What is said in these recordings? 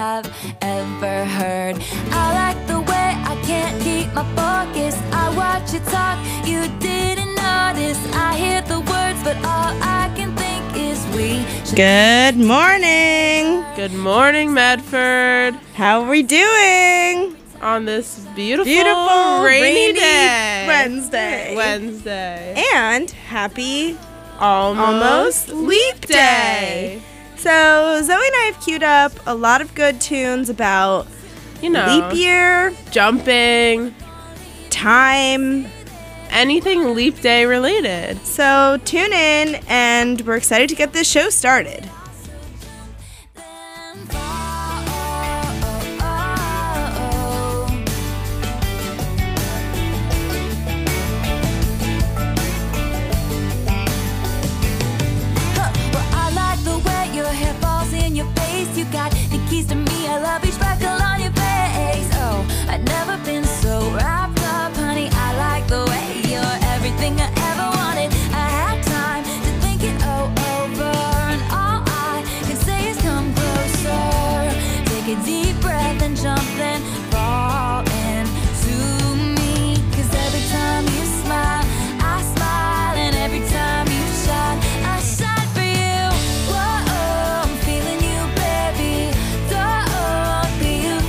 I've ever heard. I like the way I can't keep my focus. I watch you talk, you didn't notice. I hear the words, but all I can think is we should. Good morning. Good morning, Medford. How are we doing? On this beautiful rainy day. Wednesday. And happy Almost Leap Day. So Zoe and I have queued up a lot of good tunes about leap year, jumping, time, anything leap day related. So tune in, and we're excited to get this show started. You got the keys to me, I love each freckle on your face. Oh, I've never been so wrapped up, honey. I like the way you're everything I ever wanted. I had time to think it over, and all I can say is come closer. Take a deep breath and jump, then fall into me. 'Cause every time you smile, I smile, and every time you shine, I shine for you. Whoa, I'm feeling you, baby. Don't be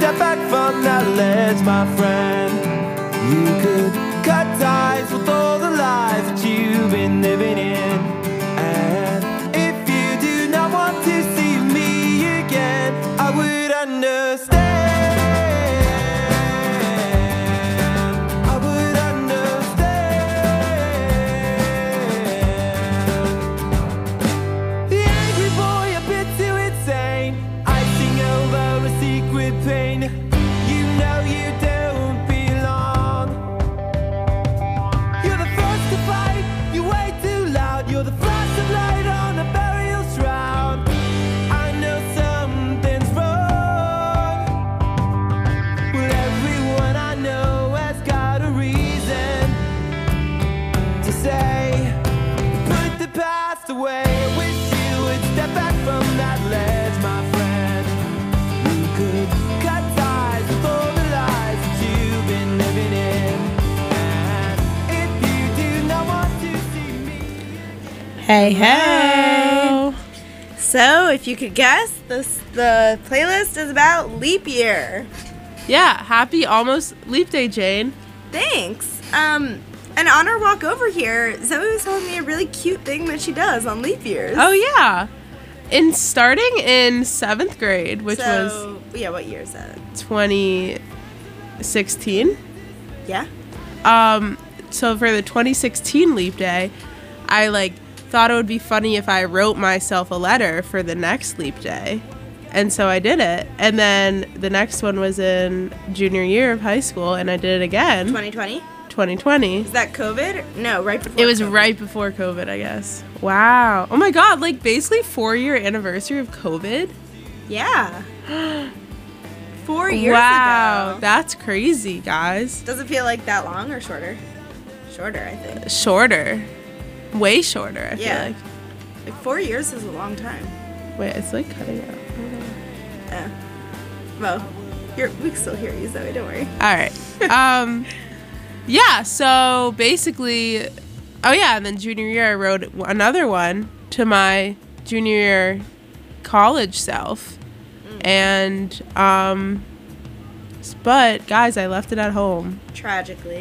step back from that ledge, my friend. You could cut ties with all the lies that you've been living in. And if you do not want to see me again, I would understand. I would understand. The angry boy, a bit too insane, icing over a secret pain. You know you don't belong. You're the first to fight, you way too loud. You're the flash of light on a burial shroud. I know something's wrong. Well, everyone I know has got a reason to say, put the past away. I wish you would step back from that ledge, my friend. You could cut ties with all the lies that you've been living in. And if you do not want to see me, Hey, hey. So, if you could guess, the playlist is about leap year. Yeah, happy almost leap day, Jane. Thanks. And on our walk over here, Zoe was telling me a really cute thing that she does on leap years. Oh, yeah. Starting in 7th grade, which was yeah, what year is that? 2016. Yeah. So for the 2016 leap day, I thought it would be funny if I wrote myself a letter for the next leap day. And so I did it. And then the next one was in junior year of high school, and I did it again. 2020? 2020. Is that COVID? No, right before It was COVID. right before COVID, I guess. Wow. Oh my god, basically 4-year anniversary of COVID? Yeah. 4 years Wow, ago. that's crazy, guys. Does it feel like that long or shorter? Shorter, I think. Shorter. Way shorter, I Yeah. feel like. 4 years is a long time. Wait, it's cutting out. Well, we can still hear you, Zoe, don't worry. All right. Yeah, so basically, and then junior year I wrote another one to my junior year college self. And, but guys, I left it at home. Tragically.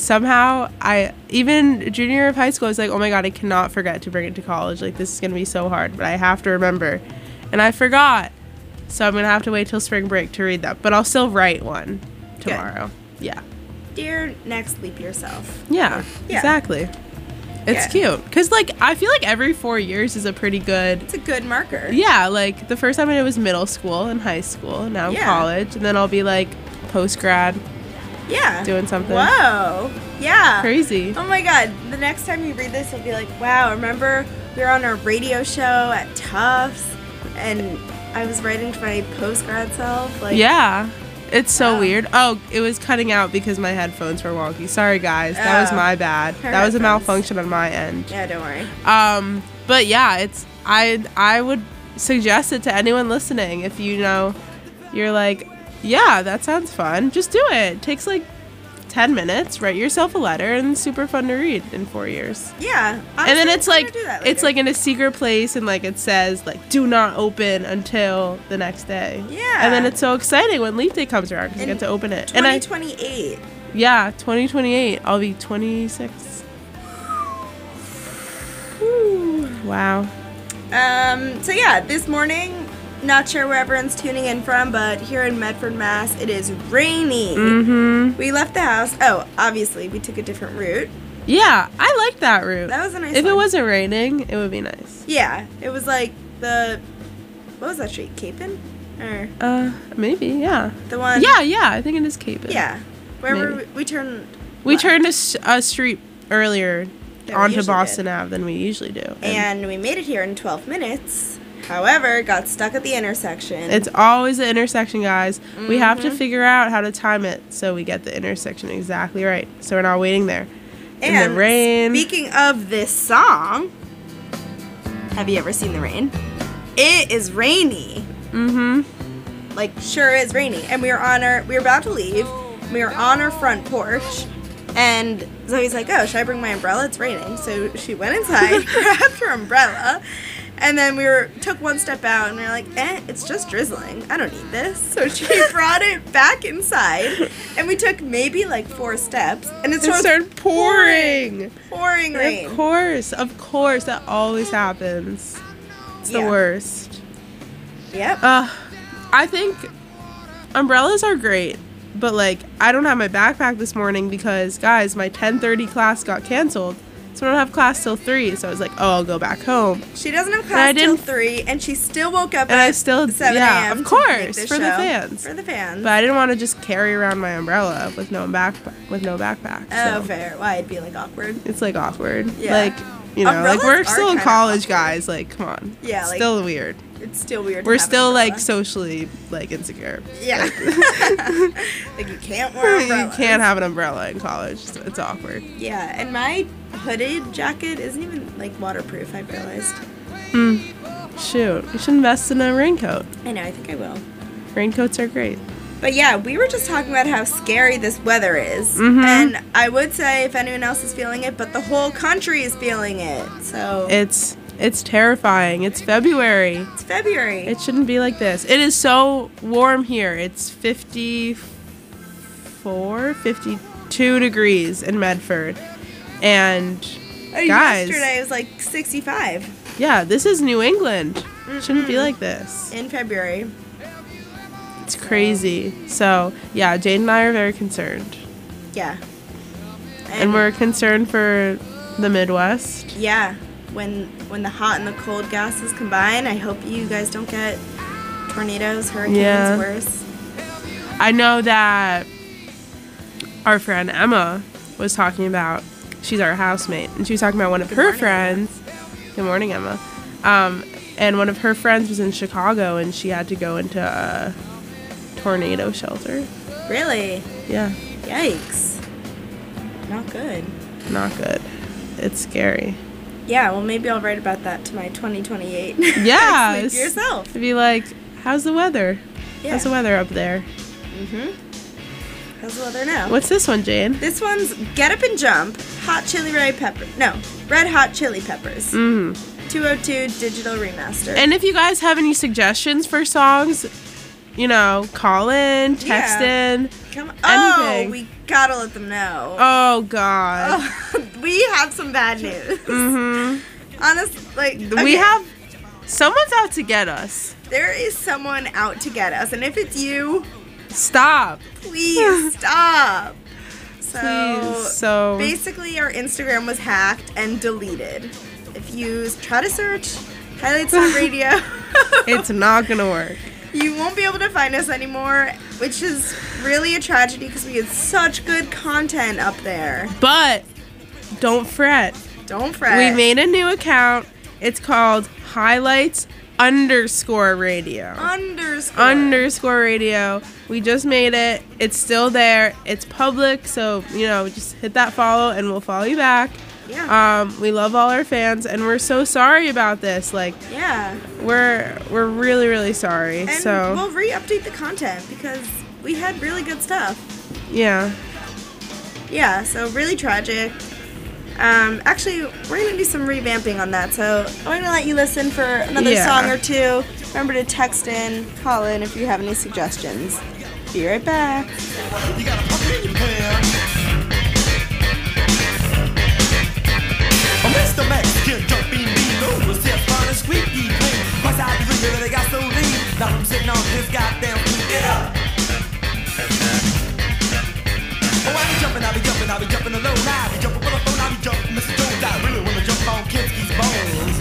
Even junior year of high school, I was like, oh my god, I cannot forget to bring it to college. This is going to be so hard, but I have to remember. And I forgot. So I'm going to have to wait till spring break to read that. But I'll still write one tomorrow. Yeah. Dear next leap yourself. Yeah, Yeah. exactly. It's cute. Because, I feel like every 4 years is a pretty good... It's a good marker. Yeah, the first time I did was middle school and high school. Now I'm college. And then I'll be, post-grad. Yeah. Doing something. Whoa. Yeah. Crazy. Oh my god. The next time you read this, you'll be like, wow, remember we were on our radio show at Tufts and I was writing to my post-grad self? Yeah. It's so weird. Oh, it was cutting out because my headphones were wonky. Sorry, guys. That was my bad. That was a malfunction on my end. Yeah, don't worry. But yeah, I would suggest it to anyone listening. If you're yeah, that sounds fun. Just do it. It takes 10 minutes. Write yourself a letter, and it's super fun to read in 4 years. Yeah. Honestly, And then it's I'm gonna do that later. in a secret place, and it says do not open until the next day. Yeah. And then it's so exciting when Leap Day comes around because you get to open it. 2028. 2028. I'll be 26. Woo. Wow. So yeah, this morning, not sure where everyone's tuning in from, but here in Medford, Mass, it is rainy. Mm-hmm. We left the house. Oh, obviously, we took a different route. Yeah, I liked that route. That was a nice If one. it wasn't raining, it would be nice. Yeah, it was what was that street? Capon? Or Maybe, yeah. the one? Yeah, I think it is Capon. Yeah. Wherever Maybe. we turned. We left. turned a street earlier Than we onto usually Boston Ave than we usually do. And we made it here in 12 minutes. However, got stuck at the intersection. It's always the intersection, guys. We have Mm-hmm. to figure out how to time it so we get the intersection exactly right. So we're not waiting there. In and the rain. Speaking of this song, have you ever seen The Rain? It is rainy. Mm-hmm. Sure is rainy. And we were about to leave. We were on our front porch. And Zoe's like, oh, should I bring my umbrella? It's raining. So she went inside, grabbed her umbrella, And then we took one step out and we were like, it's just drizzling. I don't need this. So she brought it back inside and we took maybe like 4 steps and it started pouring. Pouring rain. Of course, that always happens. It's the worst. Yep. I think umbrellas are great, but like I don't have my backpack this morning because guys, my 10:30 class got canceled. So I don't have class till 3, so I was like, oh, I'll go back home. She doesn't have class till 3, and she still woke up at 7 a.m. Yeah, of course, for the show. fans. For the fans. But I didn't want to just carry around my umbrella with no backpack. Oh, so. fair. Why? It'd be like awkward. It's like awkward. Yeah. Like, you know, Umbrellas like we're are still in kinda college, awkward. guys. Like, come on. Yeah, It's like- still weird. It's still weird. We're to have still an like umbrella. socially like insecure. Yeah. Like you can't wear You umbrellas. can't have an umbrella in college. So it's awkward. Yeah, and my hooded jacket isn't even like waterproof. I've realized. Shoot, you should invest in a raincoat. I know. I think I will. Raincoats are great. But yeah, we were just talking about how scary this weather is. Mhm. And I would say if anyone else is feeling it, but the whole country is feeling it. So It's terrifying. It's February. it's February. It shouldn't be like this. It is so warm here. It's 52 degrees in Medford. And guys, yesterday it was like 65 yeah, this is New England. It shouldn't be like this. in February. It's crazy. So, yeah, Jade and I are very concerned. Yeah. And we're concerned for the Midwest. Yeah. When the hot and the cold gases combine, I hope you guys don't get tornadoes, hurricanes, Yeah. worse. I know that our friend Emma was talking about, she's our housemate, and she was talking about one of her morning, friends. Good morning, Emma. And one of her friends was in Chicago, and she had to go into a tornado shelter. Really? Yeah, Yikes. Not good. not good. It's scary. Yeah, well, maybe I'll write about that to my 2028. Yeah. Sleep yourself. To be like, how's the weather? Yeah. How's the weather up there? How's the weather now? What's this one, Jane? This one's Get Up and Jump, Hot Chili Red Pepper. No, Red Hot Chili Peppers. 202 digital remaster. And if you guys have any suggestions for songs, you know, call in, text in. Come on. anything. Oh, we gotta let them know. Oh, God. We have some bad news. Honestly, like We okay, have... Someone's out to get us. there is someone out to get us, and if it's you, Stop. please stop. So, Please. So... basically, our Instagram was hacked and deleted. If you try to search Highlights on Radio, It's not gonna work. you won't be able to find us anymore, which is really a tragedy because we had such good content up there. But don't fret. Don't fret. We made a new account. It's called Highlights_radio. underscore. _radio. We just made it. It's still there. It's public, so you know, just hit that follow and we'll follow you back. Yeah. We love all our fans and we're so sorry about this. Like Yeah. we're really, really sorry. And So we'll re-update the content because we had really good stuff. yeah. Yeah, so really tragic. Actually, we're going to do some revamping on that, so I'm going to let you listen for another Yeah. song or two. Remember to text in, call in if you have any suggestions. Be right back. You got a puppy in your pants. Oh, Mr. Mexican jumping below was just fun and squeaky clean. Plus I was thinking that they got so lean. Now I'm sitting on this goddamn thing. Get up! Oh, I be jumping alone. I be jumping with a phone, I be jumping Mr. Jones. I really wanna jump on Kinski's bones.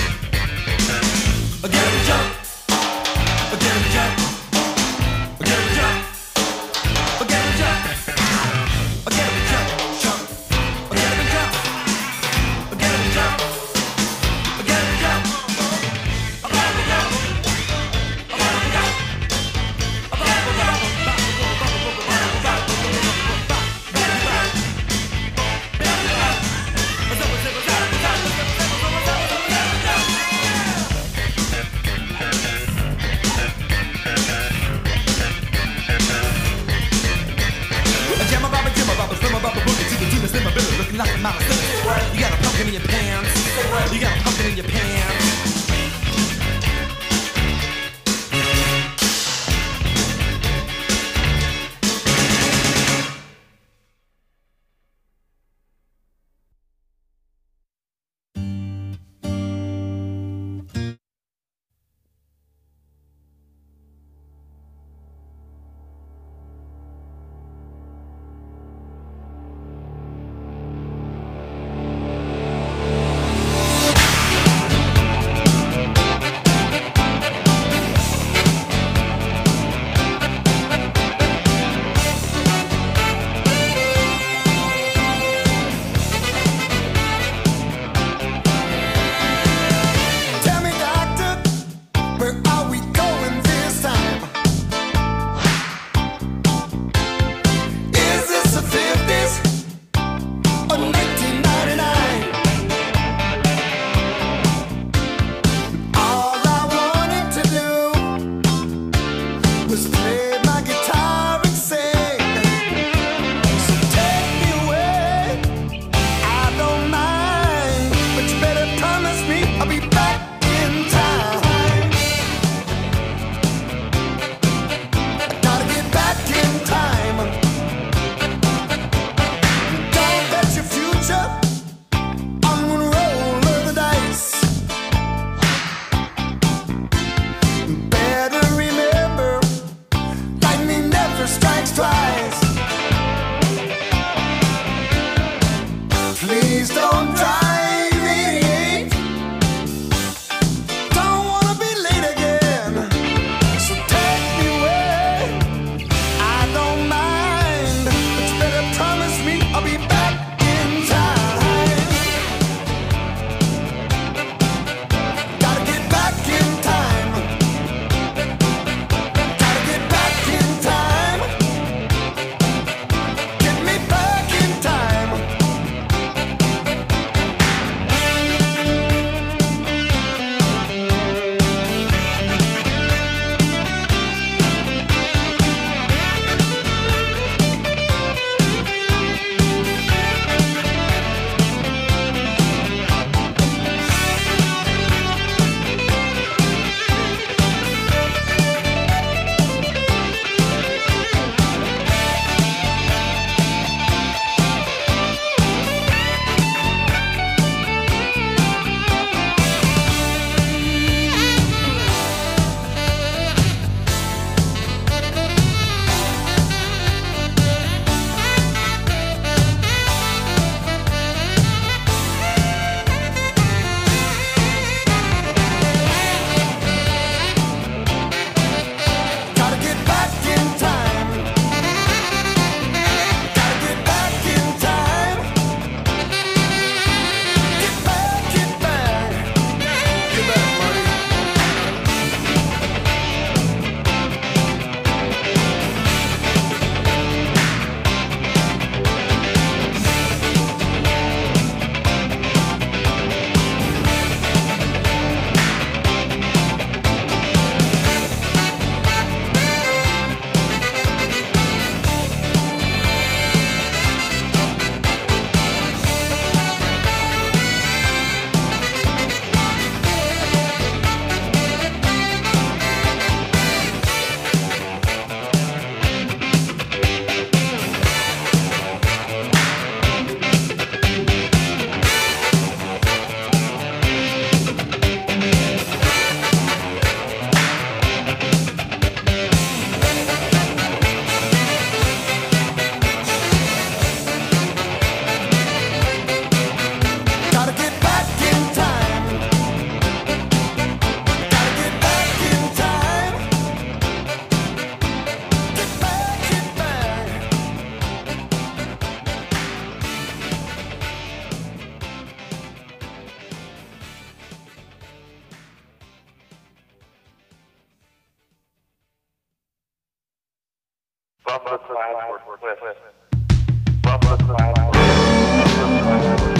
Get up and jump. Get up and jump. Get up and jump. Get up and jump. Get up and jump. Jump. Get up and jump. Get up and jump. Get up and jump. Looking like a mouse. You got a pumpkin in your pants. You got a pumpkin in your pants. Bumper class or split. Bumper class or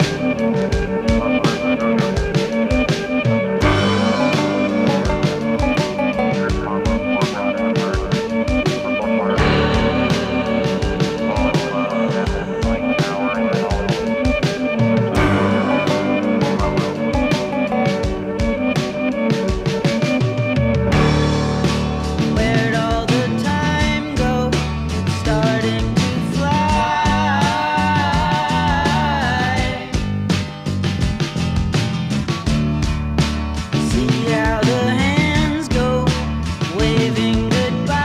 Where'd all the time go? It's starting to fly. See how the hands go, waving goodbye.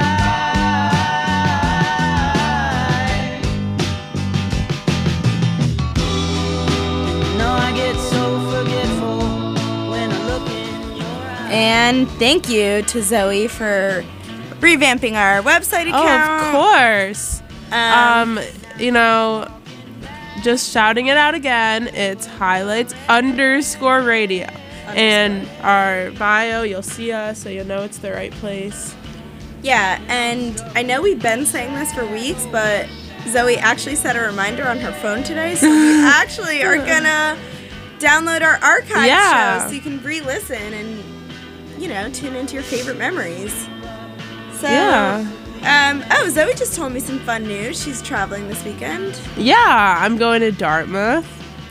No, I get so forgetful when I look in your eyes. And thank you to Zoe for revamping our website Oh, account. of course. You know, just shouting it out again. It's highlights_radio. And our bio, you'll see us, so you'll know it's the right place. Yeah, and I know we've been saying this for weeks, but Zoe actually set a reminder on her phone today, so we actually are gonna download our archive Yeah. show so you can re-listen and, you know, tune into your favorite memories. So, Yeah. Zoe just told me some fun news. She's traveling this weekend. Yeah, I'm going to Dartmouth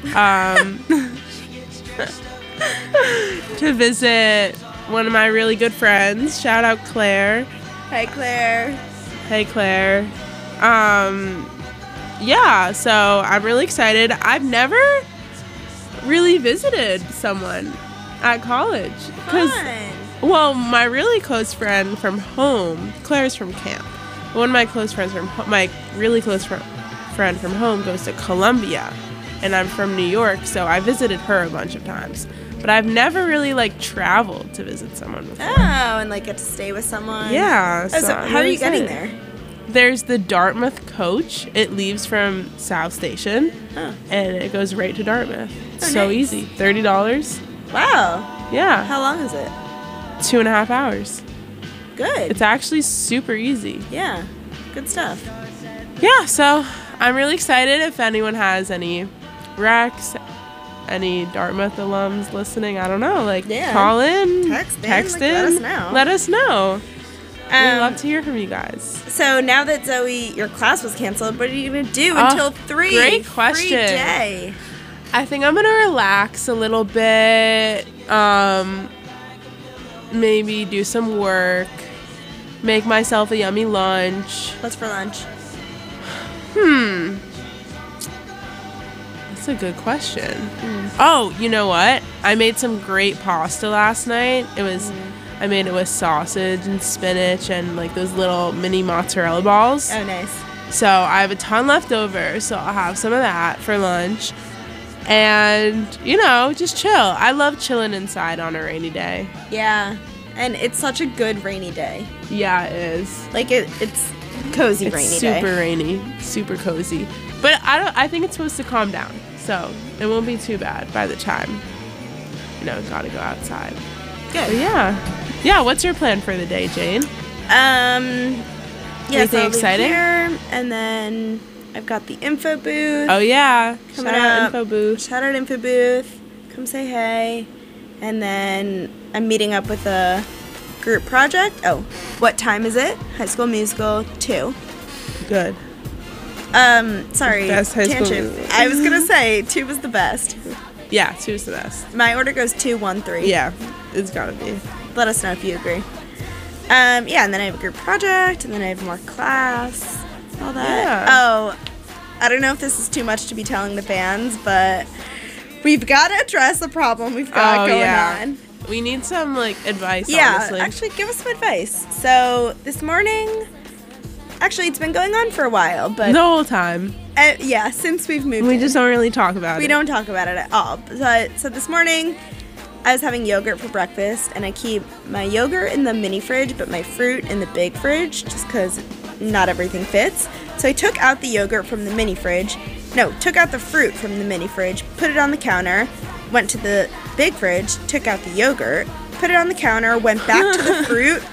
to visit one of my really good friends. Shout out Claire. Hi, Claire. Hey, Claire. Yeah, so I'm really excited. I've never really visited someone at college. Fun. Well, my really close friend from home, Claire's from camp. One of my close friends from my really close friend from home goes to Columbia, and I'm from New York, so I visited her a bunch of times. But I've never really like traveled to visit someone before. Oh, and like get to stay with someone. Yeah. Oh, so I'm how are really you getting excited. there? There's the Dartmouth coach. It leaves from South Station, Oh. and it goes right to Dartmouth. Oh, So nice. easy. $30. Wow. Yeah. How long is it? 2.5 hours. Good. It's actually super easy. Yeah. Good stuff. Yeah, so I'm really excited. If anyone has any recs, any Dartmouth alums listening, I don't know, like Yeah. call in, Text in, text like, in, let us know. Let us know. We'd Um, love to hear from you guys. So now that Zoe, your class was canceled, what are you gonna do Oh, until 3? great question. Free day. I think I'm gonna relax a little bit. Maybe do some work. Make myself a yummy lunch. What's for lunch? That's a good question. Oh, you know what? I made some great pasta last night. I made it with sausage and spinach and like those little mini mozzarella balls. Oh, nice. So I have a ton left over, so I'll have some of that for lunch. And, you know, just chill. I love chilling inside on a rainy day. Yeah. And it's such a good rainy day. Yeah, it is. Like it's cozy It's rainy super day. rainy, super cozy. But I think it's supposed to calm down. So it won't be too bad by the time, you know, gotta go outside. But Good. yeah, what's your plan for the day, Jane? Yeah, Anything so I'll leave exciting? here, and then I've got the info booth. Oh yeah, Coming shout out up. info booth. Shout out info booth. Come say hey. And then I'm meeting up with a group project. Oh, what time is it? High School Musical 2. Good. Sorry. Best High School tangent. Musical. I was gonna say 2 was the best. Yeah, 2's the best. My order goes 2, 1, 3. Yeah, it's gotta be. Let us know if you agree. Yeah, and then I have a group project, and then I have more class, all that. Yeah. Oh, I don't know if this is too much to be telling the fans, but we've got to address the problem we've got going on. We need some like advice. Yeah, honestly. actually, give us some advice. So this morning, actually, it's been going on for a while, but the whole time yeah, since we've moved, we in. just don't really talk about it. We don't talk about it at all. But so this morning, I was having yogurt for breakfast, and I keep my yogurt in the mini fridge, but my fruit in the big fridge, just because not everything fits. So I took out the yogurt from the mini fridge. No, took out the fruit from the mini fridge, put it on the counter, went to the big fridge, took out the yogurt, put it on the counter, went back to the fruit,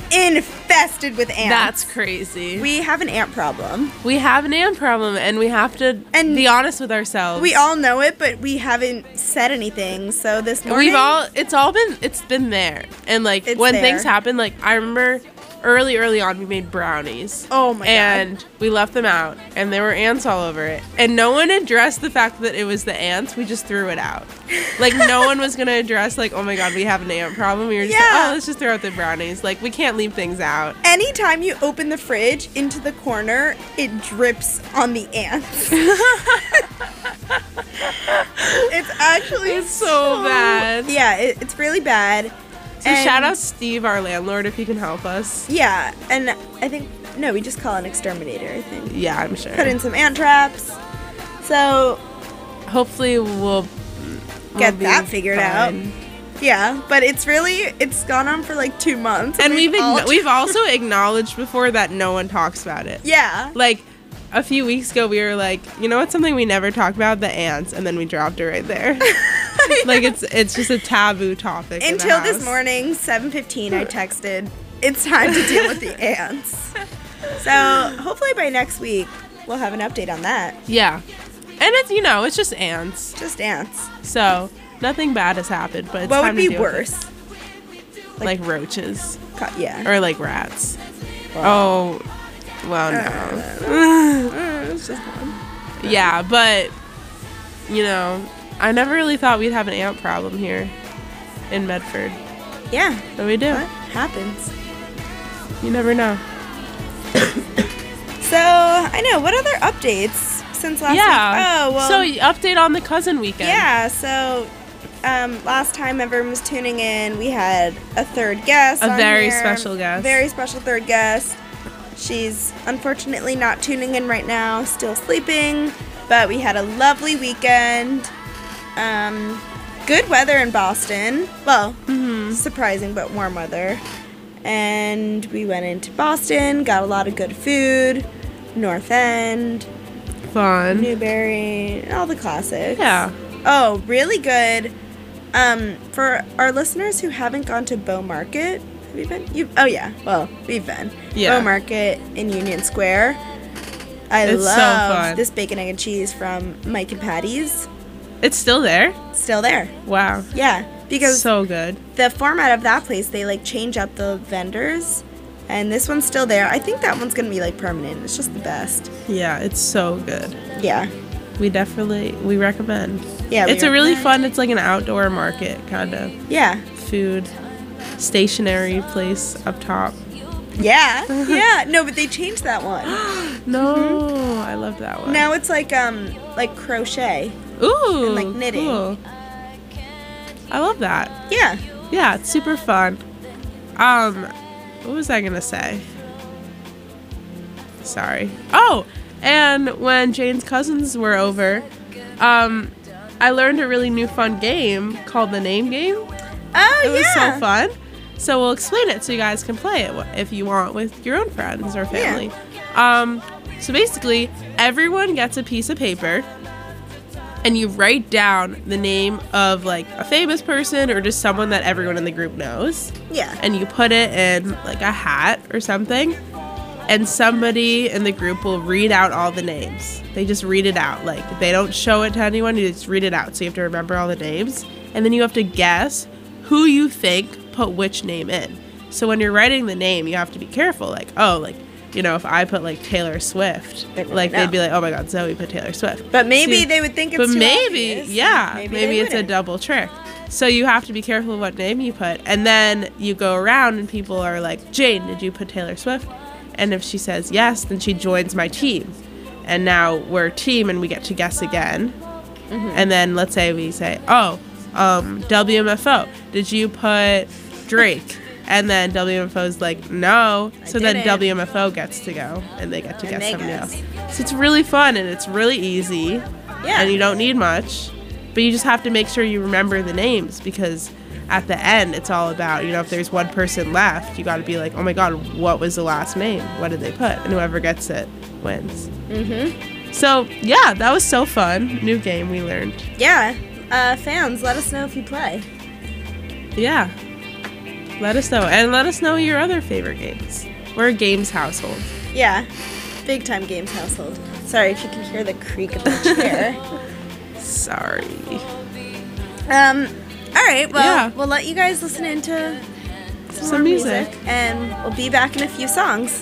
infested with ants. That's crazy. We have an ant problem. We have an ant problem, and we have to And be honest with ourselves. We all know it, but we haven't said anything. So this morning, It's been there. And like It's when there. things happen, like I remember early on we made brownies. Oh my God. And we left them out, and there were ants all over it. And no one addressed the fact that it was the ants. We just threw it out. Like no one was gonna address like, oh my God, we have an ant problem. We were just like, Yeah. oh, let's just throw out the brownies. Like we can't leave things out. anytime you open the fridge into the corner, it drips on the ants. It's actually It's so bad. Yeah, it's really bad. So shout out Steve, our landlord, if he can help us. Yeah, and I think no, we just call an exterminator. I think Yeah, I'm sure. put in some ant traps. So Hopefully we'll get be that figured out. fine. Yeah, but it's gone on for like 2 months, And we've all- also acknowledged before that no one talks about it. yeah. Like a few weeks ago, we were like, you know what's something we never talk about? The ants, and then we dropped it right there. Like it's just a taboo topic. in the Until this house. morning, 7:15, I texted, "It's time to deal with the ants." So hopefully by next week we'll have an update on that. Yeah, and it's just ants, Just ants. so nothing bad has happened. But it's What time would to be deal with worse? it. Like roaches Yeah. or like rats. Oh, well, no. It's just Yeah, but I never really thought we'd have an ant problem here in Medford, yeah. but we do. What happens? You never know. So I know. What other updates since last week? Oh well. So update on the cousin weekend. yeah. So last time everyone was tuning in, we had a third guest. A on very here. special guest. Very special third guest. She's unfortunately not tuning in right now, still sleeping. But we had a lovely weekend. Good weather in Boston. Well, surprising but warm weather. And we went into Boston, got a lot of good food. North End, Fun. Newberry, all the classics. Yeah. Oh, really good. For our listeners who haven't gone to Bow Market, have you been? Oh yeah. Well, we've been. Yeah. Bow Market in Union Square. I It's so love fun. this bacon, egg, and cheese from Mike and Patty's. It's still there? Still there. Wow. Yeah, because So good. the format of that place, they like change up the vendors, and this one's still there. I think that one's gonna be like permanent. It's just the best. Yeah, it's so good. Yeah. We recommend. Yeah, we It's a really recommend. fun, it's like an outdoor market kind of Yeah. food stationary place up top. Yeah. Yeah. No, but they changed that one. No, I love that one. Now it's like crochet. Ooh, and, like, knitting. cool. I love that. Yeah. Yeah, it's super fun. What was I gonna say? Sorry. Oh, and when Jane's cousins were over, I learned a really new fun game called the Name Game. Oh, It was yeah. so fun. So we'll explain it so you guys can play it if you want with your own friends or family. So basically, everyone gets a piece of paper and you write down the name of like a famous person or just someone that everyone in the group knows. Yeah. And you put it in like a hat or something. And somebody in the group will read out all the names. They just read it out. Like, they don't show it to anyone. You just read it out. So you have to remember all the names. And then you have to guess who you think put which name in. So when you're writing the name, you have to be careful. Like, if I put, like, Taylor Swift, They're gonna like, know. they'd be like, oh, my God, Zoe put Taylor Swift. But maybe See, they would think it's But too maybe, obvious. yeah. they Maybe it's a wouldn't. double trick. So you have to be careful of what name you put. And then you go around and people are like, Jane, did you put Taylor Swift? And if she says yes, then she joins my team. And now we're a team and we get to guess again. And then let's say we say, WMFO, did you put Drake? And then WMFO's like, no. So then didn't. WMFO gets to go and they get to And guess they somebody guess. else. So it's really fun and it's really easy. Yeah. And you don't need much. But you just have to make sure you remember the names because at the end, it's all about, if there's one person left, you got to be like, oh my God, what was the last name? What did they put? And whoever gets it wins. Mm-hmm. So, yeah, that was so fun. New game we learned. Yeah. Fans, let us know if you play. Yeah. Let us know. And let us know your other favorite games. We're a games household. Yeah, big time games household. Sorry if you can hear the creak of the chair. Sorry. All right, well, Yeah. we'll let you guys listen into some more music. and we'll be back in a few songs.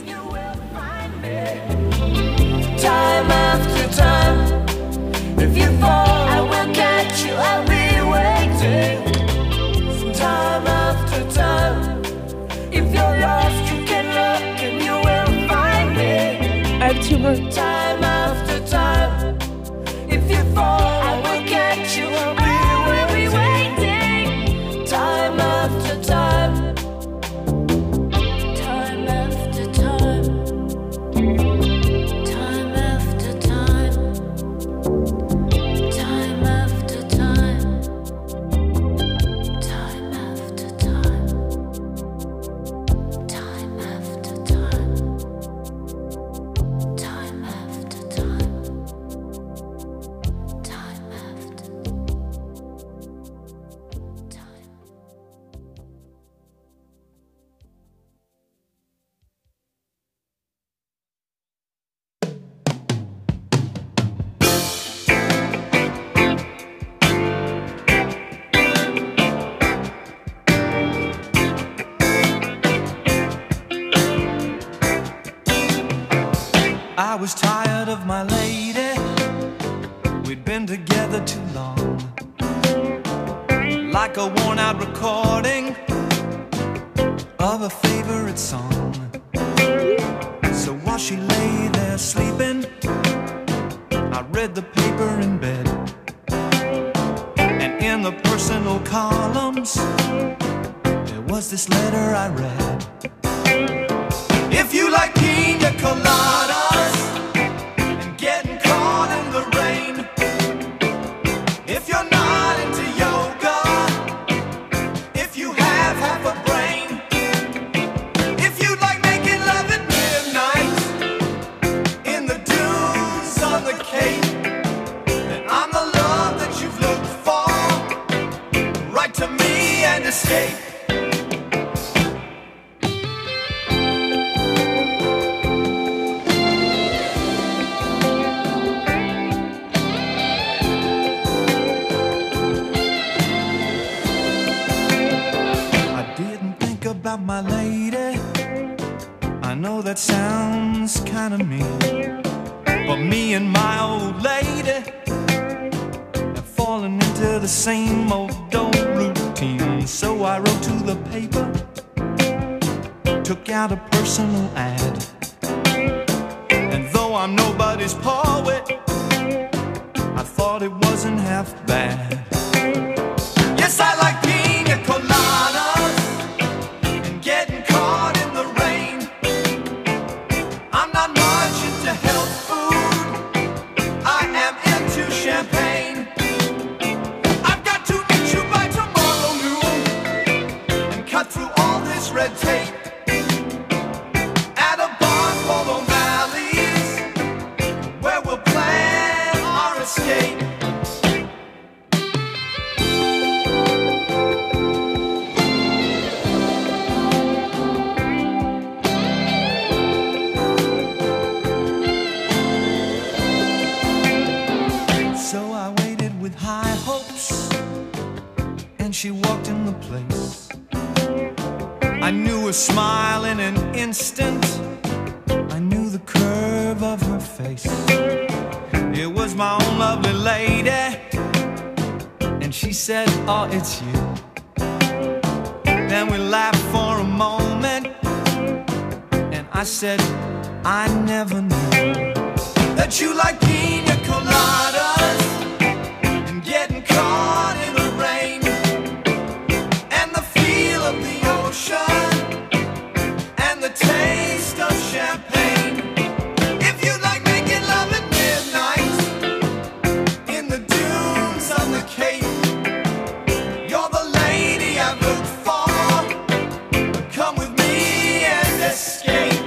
Time after time, if you fall, I will catch you. I'll be waiting. Time after time, if you're lost, you can look and you will find me. I have 2 more. Time after time, if you fall, I will catch you. I'll be waiting. Time after time. Time after time. Time after time. Time after time. Time after time. Time after time. Time after time. Time after time. I was tired of my lady. We'd been together too long. Like a worn out recording of a favorite song. So while she lay there sleeping, I read the paper in bed. And in the personal columns, there was this letter I read. If you like pina coladas and getting caught in the rain, if you're not into yoga, if you have half a brain, if you like making love at midnight in the dunes on the Cape, then I'm the love that you've looked for. Write to me and escape. About my lady, I know that sounds kind of mean, but me and my old lady have fallen into the same old routine. So I wrote to the paper, took out a personal ad, and though I'm nobody's poet, I thought it wasn't half bad. Yes, I like pina coladas, getting caught in the rain. I'm not much into health food, I am into champagne. I've got to meet you by tomorrow noon and cut through all this red tape at a bar called O'Malley's, where we'll plan our escape. She walked in the place. I knew her smile in an instant. I knew the curve of her face. It was my own lovely lady. And she said, oh, it's you. Then we laughed for a moment, and I said, I never knew that you like pina coladas and getting caught in the rain, of the ocean and the taste of champagne. If you like making love at midnight in the dunes on the Cape, you're the lady I've looked for. Come with me and escape.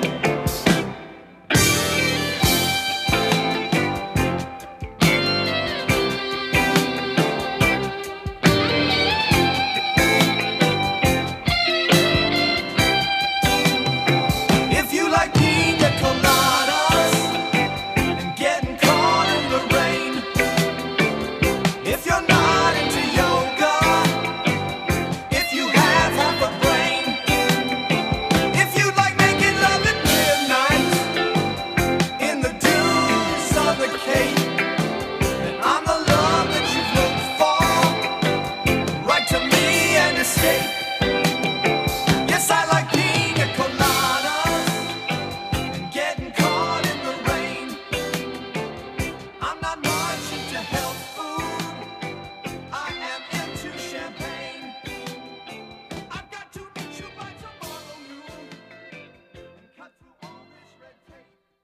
mistake. Yes, I like pina coladas and getting caught in the rain. I'm not much into health food. I am into champagne. I've got to meet you by tomorrow noon and cut through all this red tape.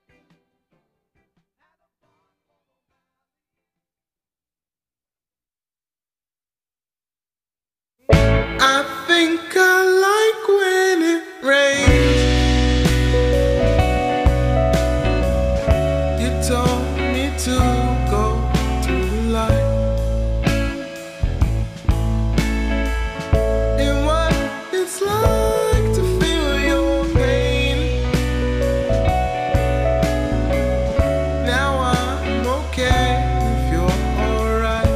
I think I like when it rains. You told me to go to the light. And what it's like to feel your pain. Now I'm okay if you're alright.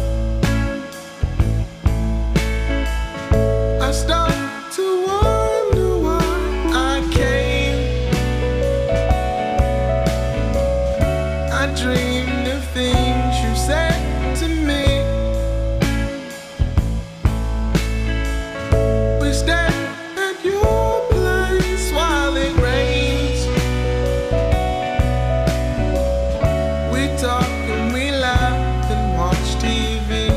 I start to wonder why I came. I dreamed of things you said to me. We stand at your place while it rains. We talk and we laugh and watch TV.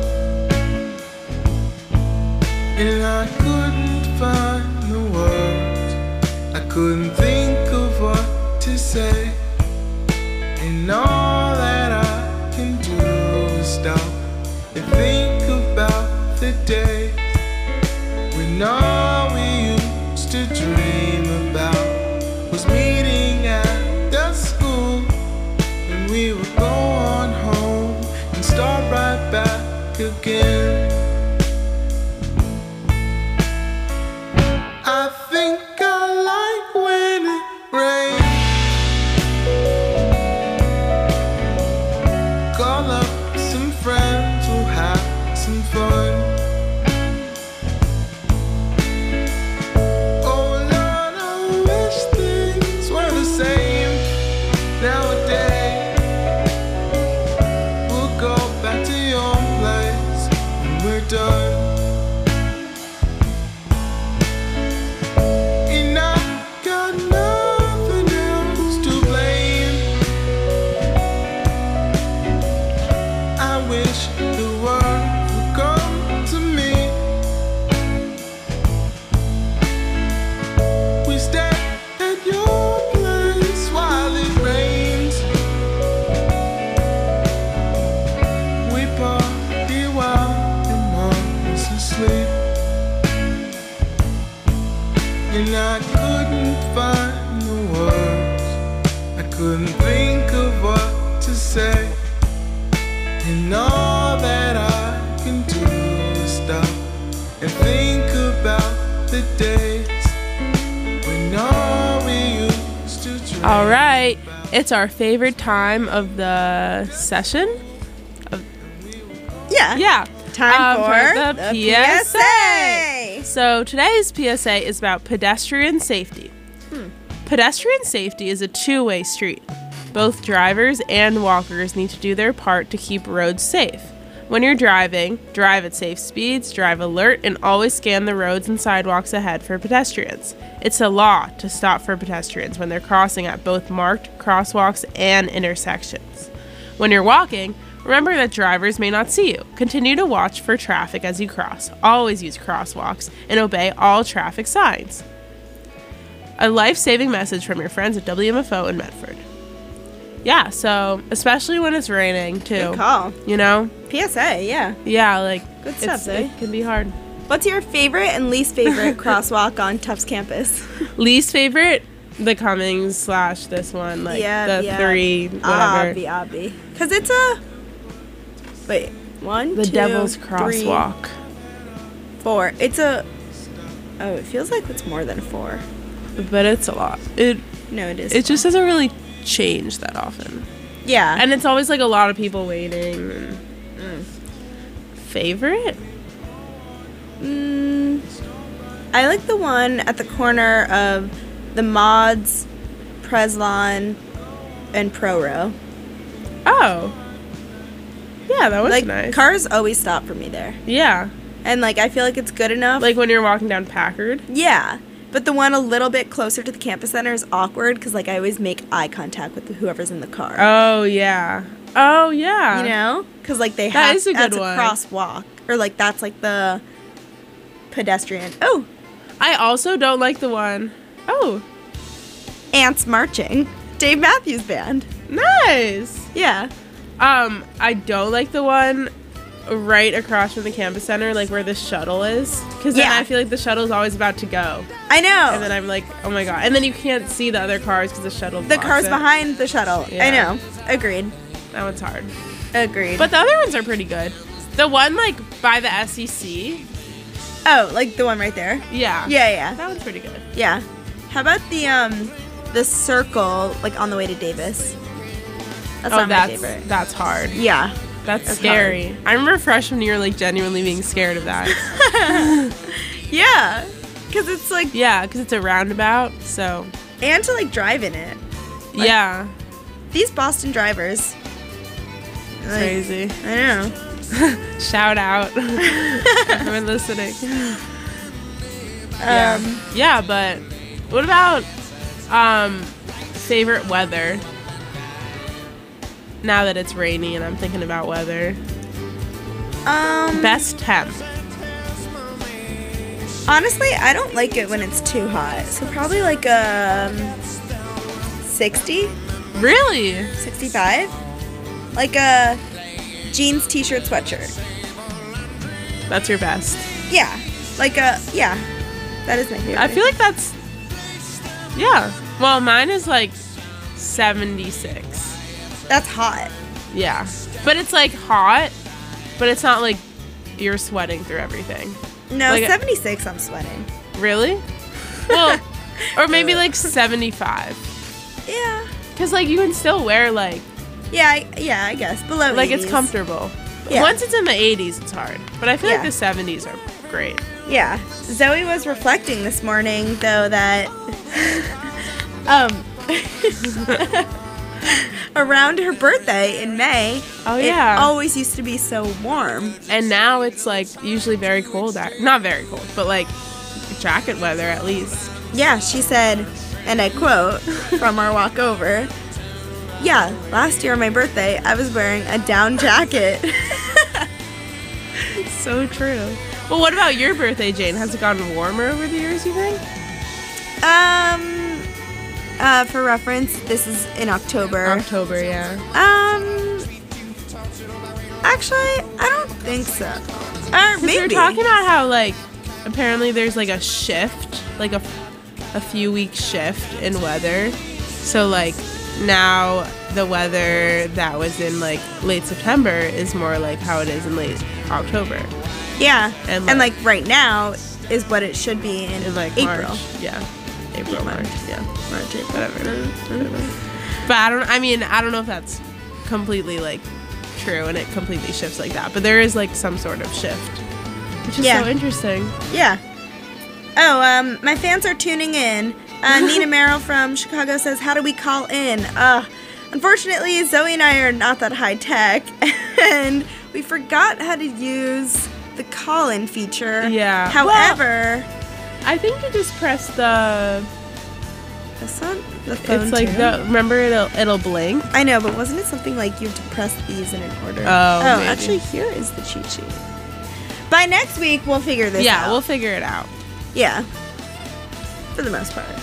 And I couldn't find the words. I couldn't think of what to say. And all that I can do is stop and think about the days when all we used to dream about was meeting at the school. And we would go on home and start right back again. I think I like when it rains. Call up some friends, we'll have some fun. Oh Lord, I wish things were the same nowadays. We'll go back to your place when we're done. And I've got nothing else to blame. I wish the world would come to me. We stay at your place while it rains. We party while your mom's asleep. And I couldn't find the words. I couldn't think of what to say. And all that I can do is stop and think about the days when all we used to dream. All right, it's our favorite time of the session. Yeah. Yeah. Time for for the PSA. So today's PSA is about pedestrian safety. Pedestrian safety is a two-way street. Both drivers and walkers need to do their part to keep roads safe. When you're driving, drive at safe speeds, drive alert, and always scan the roads and sidewalks ahead for pedestrians. It's a law to stop for pedestrians when they're crossing at both marked crosswalks and intersections. When you're walking, remember that drivers may not see you. Continue to watch for traffic as you cross. Always use crosswalks and obey all traffic signs. A life-saving message from your friends at WMFO in Medford. Yeah, so especially when it's raining too. Good call. You know? PSA, yeah. Yeah, like Good stuff, eh? it can be hard. What's your favorite and least favorite crosswalk on Tufts campus? Least favorite, the Cummings / this one, like the three, whatever. Obvi. Because it's a... Wait, one, The two, Devil's three, Crosswalk. 4. It's a... Oh, it feels like it's more than 4. But it's a lot. No, it is. It just doesn't really change that often. Yeah. And it's always like a lot of people waiting. Favorite? I like the one at the corner of the Mods, Preslon, and Pro Row. Oh. Yeah, that was Like, nice. cars always stop for me there. Yeah. And, like, I feel like it's good enough. Like when you're walking down Packard. Yeah. But the one a little bit closer to the campus center is awkward because, like, I always make eye contact with whoever's in the car. Oh, yeah. Oh, yeah. You know? Because, like, they That have... is a good that's one. a crosswalk. Or, like, that's, like, the pedestrian... Oh! I also don't like the one. Oh, Ants Marching. Dave Matthews Band. nice. Yeah. I don't like the one right across from the campus center, like where the shuttle is. Because then Yeah. I feel like the shuttle is always about to go. I know. And then I'm like, oh my God. And then you can't see the other cars because the shuttle the blocks car's it. behind the shuttle. Yeah. I know. Agreed. That one's hard. Agreed. But the other ones are pretty good. The one, like, by the SEC. Oh, like the one right there? Yeah. Yeah. That one's pretty good. Yeah. How about the circle, like, on the way to Davis? That's not my favorite. That's hard. Yeah. That's scary. I remember freshman year, like, genuinely being scared of that. Yeah. Because it's, like... Yeah, because it's a roundabout, so... And to, like, drive in it. yeah. These Boston drivers. Like, Crazy. I know. Shout out. Everyone listening. Yeah, but what about favorite weather? Now that it's rainy and I'm thinking about weather. Best temp. Honestly, I don't like it when it's too hot. So probably like 60, Really? 65. Like a jeans, t-shirt, sweatshirt. That's your best. Yeah. Like yeah. That is my favorite. I feel like that's... Yeah. Well, mine is like 76. that's hot. Yeah. But it's like hot, but it's not like you're sweating through everything. No, Like 76 I'm sweating. Really? Well, or maybe like 75. Yeah. Because like you can still wear like I guess. Below like it's 80s. comfortable. Yeah. Once it's in the 80s, it's hard. But I feel Yeah. like the 70s are great. Yeah. Zoe was reflecting this morning, though, that around her birthday in May, Oh, it yeah. always used to be so warm. And now it's like usually very cold. Not very cold, but like jacket weather at least. Yeah, she said, and I quote from our walk over, "Yeah, last year on my birthday, I was wearing a down jacket." So true. Well, what about your birthday, Jane? Has it gotten warmer over the years, you think? For reference, this is in October. October, yeah. Actually, I don't think so. Or 'Cause maybe. we were talking about how, like, apparently there's, like, a shift, like a few week shift in weather. So, like, now the weather that was in, like, late September is more like how it is in late October. Yeah, And, and like- like right now is what it should be in In, like, April. March. Yeah. April, March. Yeah. March, April. Whatever. But I don't know if that's completely, like, true and it completely shifts like that. But there is, like, some sort of shift. Which is Yeah. so interesting. Yeah. Oh, my fans are tuning in. Nina Merrill from Chicago says, "How do we call in?" Unfortunately, Zoe and I are not that high tech, and we forgot how to use the call-in feature. Yeah. However, I think you just press the... this one, the phone. It's like too? remember it'll blink. I know, but wasn't it something like you have to press these in an order? Oh, maybe. Actually, here is the cheat sheet. By next week, we'll figure this out. Yeah, we'll figure it out. Yeah. For the most part.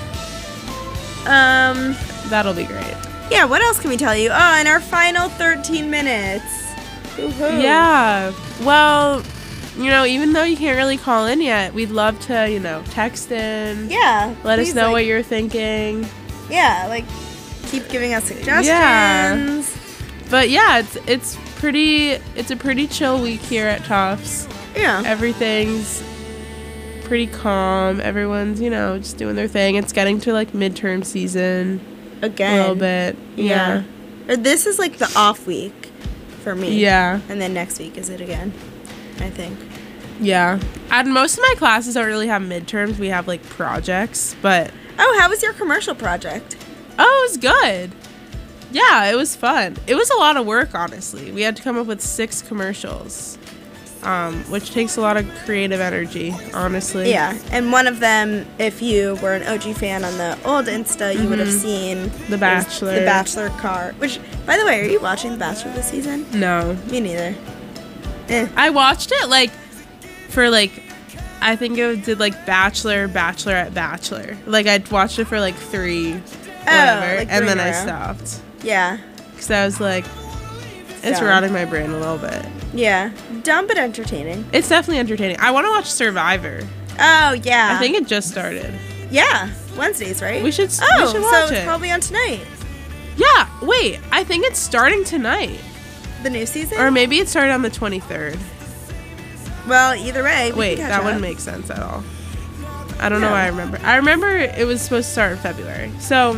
That'll be great. Yeah, what else can we tell you? Oh, in our final 13 minutes. Woohoo. Yeah. Well, even though you can't really call in yet, we'd love to, text in. Yeah. Let us please, know like, what you're thinking. Yeah, like, keep giving us suggestions. Yeah. But yeah, it's a pretty chill week here at Tufts. Yeah. Everything's pretty calm. Everyone's, just doing their thing. It's getting to like midterm season Again. a little bit. Yeah. Or this is like the off week for me. Yeah. And then next week is it again, I think. Yeah. And most of my classes don't really have midterms. We have like projects, but Oh, how was your commercial project? oh, it was good. Yeah, it was fun. It was a lot of work, honestly. We had to come up with 6 commercials. which takes a lot of creative energy, honestly. Yeah, and one of them, if you were an OG fan on the old Insta, you would have seen The Bachelor. The Bachelor car. Which, by the way, are you watching The Bachelor this season? No. Me neither. Eh. I watched it, like, for, like, I think it did, like, Bachelor, Bachelorette, Bachelor. Like, I watched it for, like, 3, whatever, like and three then in a I row. stopped. Yeah, Because I was like, it's Dumb. rotting my brain a little bit. yeah. Dumb but entertaining. It's definitely entertaining. I want to watch Survivor. Oh, yeah. I think it just started. Yeah, Wednesdays, right? We should Oh, watch so it's it. probably on tonight. Yeah, wait. I think it's starting tonight. The new season? Or maybe it started on the 23rd. Well, either way. we Wait, can catch that up. wouldn't make sense at all. I don't know No. why I remember. I remember it was supposed to start in February. So,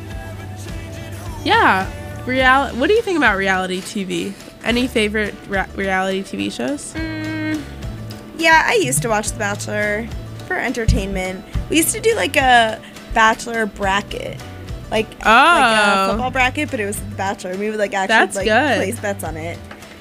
yeah. What do you think about reality TV? Any favorite reality TV shows? Yeah, I used to watch The Bachelor for entertainment. We used to do like a Bachelor bracket. Like a Oh. football bracket, but it was The Bachelor. We would like actually That's like good. place bets on it.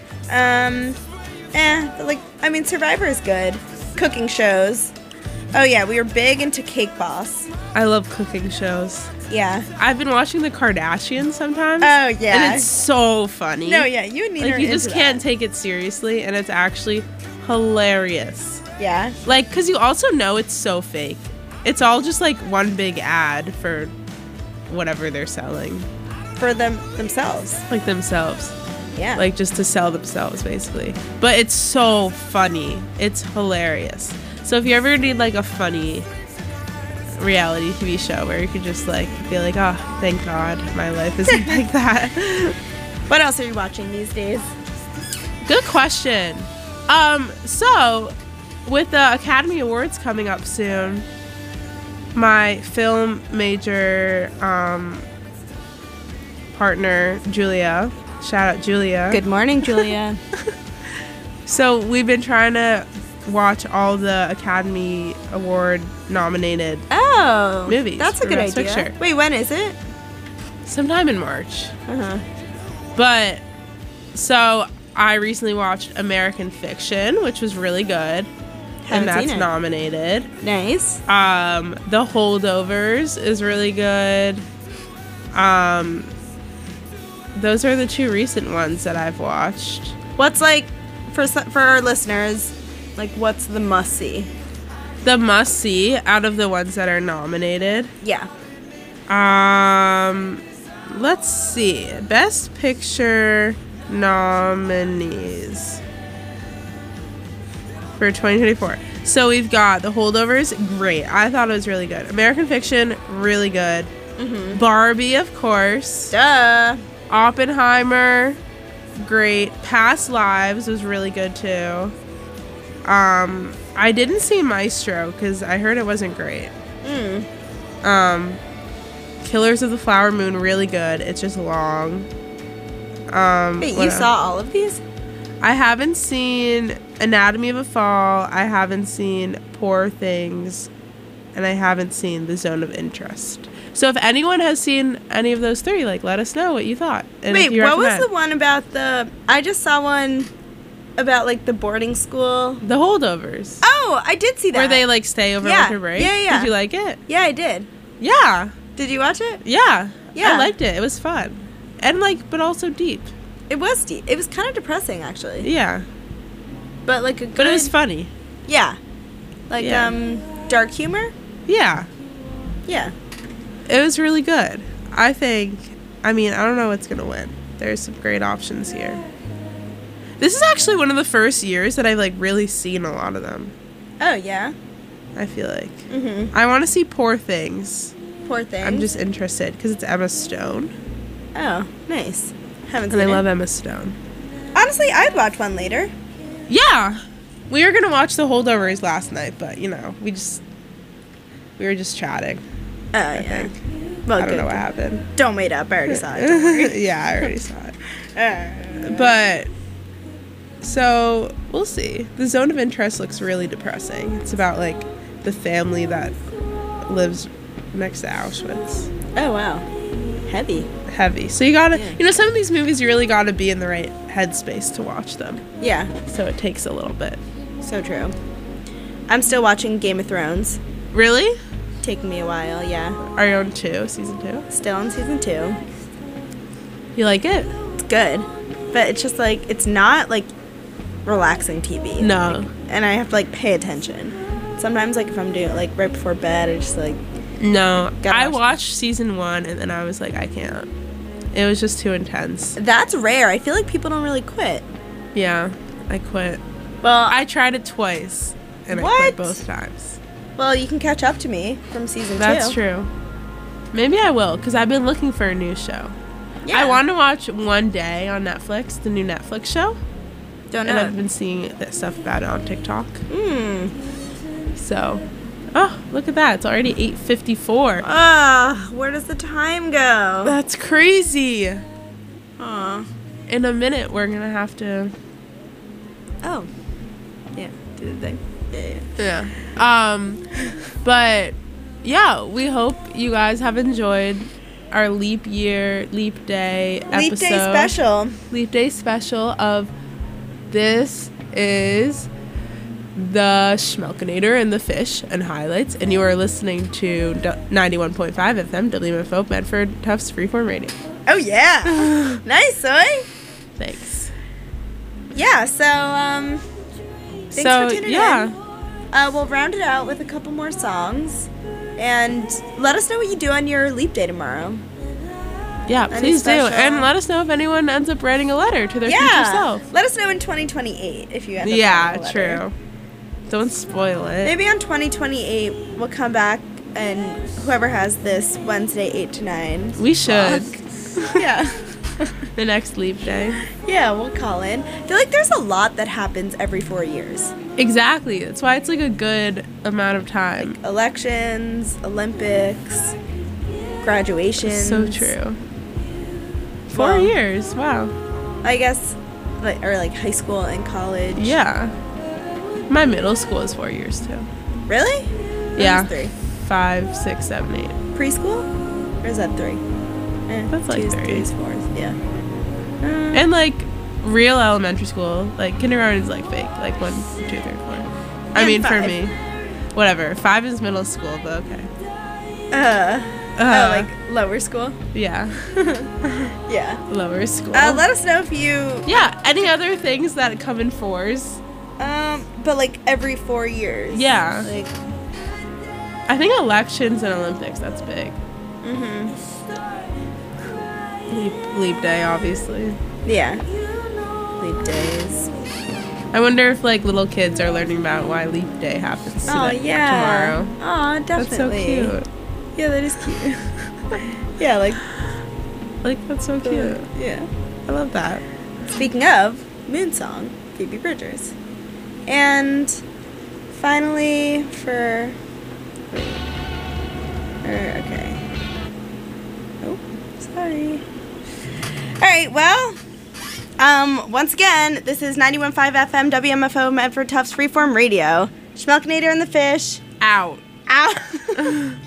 But like I mean Survivor is good. Cooking shows. Oh yeah, we were big into Cake Boss. I love cooking shows. Yeah. I've been watching the Kardashians sometimes. Oh yeah. And it's so funny. no, yeah, you and me Like, are you just into can't that. take it seriously, and it's actually hilarious. Yeah. Like, because you also know it's so fake. It's all just, like, one big ad for whatever they're selling. For themselves. Like, themselves. Yeah. Like, just to sell themselves, basically. But it's so funny. It's hilarious. So if you ever need, like, a funny reality TV show where you could just, like, be like, oh, thank God my life isn't like that. What else are you watching these days? Good question. So with the Academy Awards coming up soon, my film major partner Julia, shout out Julia. Good morning, Julia. So we've been trying to watch all the Academy Award nominated Oh, movies That's a for good Best idea. Picture. Wait, when is it? sometime in March. Uh-huh. But so I recently watched American Fiction, which was really good. Haven't And that's seen it. nominated. Nice. The Holdovers is really good. Those are the two recent ones that I've watched. What's like for our listeners? Like, what's the must see? The must see out of the ones that are nominated. Yeah. Let's see. Best Picture nominees for 2024. So we've got The Holdovers, great. I thought it was really good. American Fiction, really good. Barbie, of course. Duh. Oppenheimer, great. Past Lives was really good too. I didn't see Maestro because I heard it wasn't great. Killers of the Flower Moon, really good. It's just long. Wait, what you else? saw all of these? I haven't seen Anatomy of a Fall. I haven't seen Poor Things. And I haven't seen The Zone of Interest. So if anyone has seen any of those three, like, let us know what you thought. And if Wait, you what was recommend. the one about the? I just saw one about like the boarding school. The Holdovers. Oh, I did see that. Where they, like, stay over Yeah, winter break. yeah, yeah. Did you like it? Yeah, I did. Yeah. Did you watch it? Yeah. Yeah. I liked it. It was fun. And, like, but also deep. It was deep. It was kind of depressing actually, Yeah. but like a good. But it was funny. Yeah. Like Yeah. dark humor. Yeah. Yeah. It was really good. I think, I don't know what's going to win. There's some great options here. This is actually one of the first years that I've, like, really seen a lot of them. Oh yeah. I feel like. Mhm. I want to see Poor Things. Poor thing. I'm just interested because it's Emma Stone. Oh, nice. Haven't And seen I it. love Emma Stone. Honestly, I'd watch one later. Yeah. We were going to watch The Holdovers last night, but, we were just chatting. Oh I yeah. think. Well, I don't good. know what happened. Don't wait up. I already saw it. Don't worry. Yeah, I already saw it. But so we'll see. The Zone of Interest looks really depressing. It's about like the family that lives next to Auschwitz. Oh wow. Heavy. heavy. So you gotta, some of these movies you really gotta be in the right headspace to watch them. Yeah, So it takes a little bit. so true. I'm still watching Game of Thrones. Really? Taking me a while, yeah. Are you on season 2? Still on season 2. You like it? It's good. But it's just like, it's not like relaxing TV. No. And I have to like pay attention. Sometimes like if I'm doing it like right before bed, I just like, No. Gotta I watch watched season 1 and then I was like, I can't. It was just too intense. that's rare. I feel like people don't really quit. Yeah, I quit. Well, I tried it twice and I What? quit both times. well, you can catch up to me from season 2. That's true. Maybe I will, because I've been looking for a new show. Yeah. I want to watch One Day on Netflix, the new Netflix show. Don't And know. I've been seeing that stuff about it on TikTok. Hmm. So, oh, look at that. It's already 8:54. Ah, where does the time go? That's crazy. Aw. In a minute, we're going to have to... Oh. Yeah, do the thing. Yeah. Yeah. But, yeah, we hope you guys have enjoyed our leap day Leap episode. Day special. Leap Day special of This Is the Schmelkinator and the Fish and highlights, and you are listening to 91.5 FM WMFO Medford Tufts Freeform Radio. Oh, yeah. Nice, Zoe. Thanks. Yeah, so, thanks So, for tuning yeah. in. We'll round it out with a couple more songs. And let us know what you do on your leap day tomorrow. Yeah, Any please do. special- And let us know if anyone ends up writing a letter to their future self. Let us know in 2028 if you end up Yeah, writing a letter. true. Don't spoil it. Maybe on 2028 we'll come back and whoever has this Wednesday 8 to 9. We should. Yeah. The next leap day. Yeah, we'll call in. I feel like there's a lot that happens every 4 years. Exactly. That's why it's like a good amount of time. Elections, Olympics, graduations. So true. 4 Well, years. Wow. I guess, or like high school and college. Yeah. My middle school is 4 years too. Really? Yeah. That was 3. 5, 6, 7, 8. Preschool? Or is that 3? That's like 2s, 3. 3s, 4s. Yeah. And like real elementary school, like kindergarten is like fake. Like 1, 2, 3, 4. I And mean, for 5. me. Whatever. 5 is middle school, but okay. Oh, like lower school? Yeah. Yeah. Lower school. Let us know if you. Yeah. Any other things that come in 4s? But like every 4 years. Yeah. Like. I think elections and Olympics, that's big. Leap day, obviously. Yeah. Leap days. I wonder if like little kids are learning about why leap day happens Oh today, yeah. tomorrow. Oh, That's so definitely. cute. Yeah, that is cute. Yeah, like. Like, that's so cute. Yeah. I love that. Speaking of, Moon Song, Phoebe Bridgers. And finally, for. Okay. Oh, sorry. Alright, well. Once again, this is 91.5 FM WMFO Medford Tufts Freeform Radio. Schmelkinator and the Fish. Out. Out.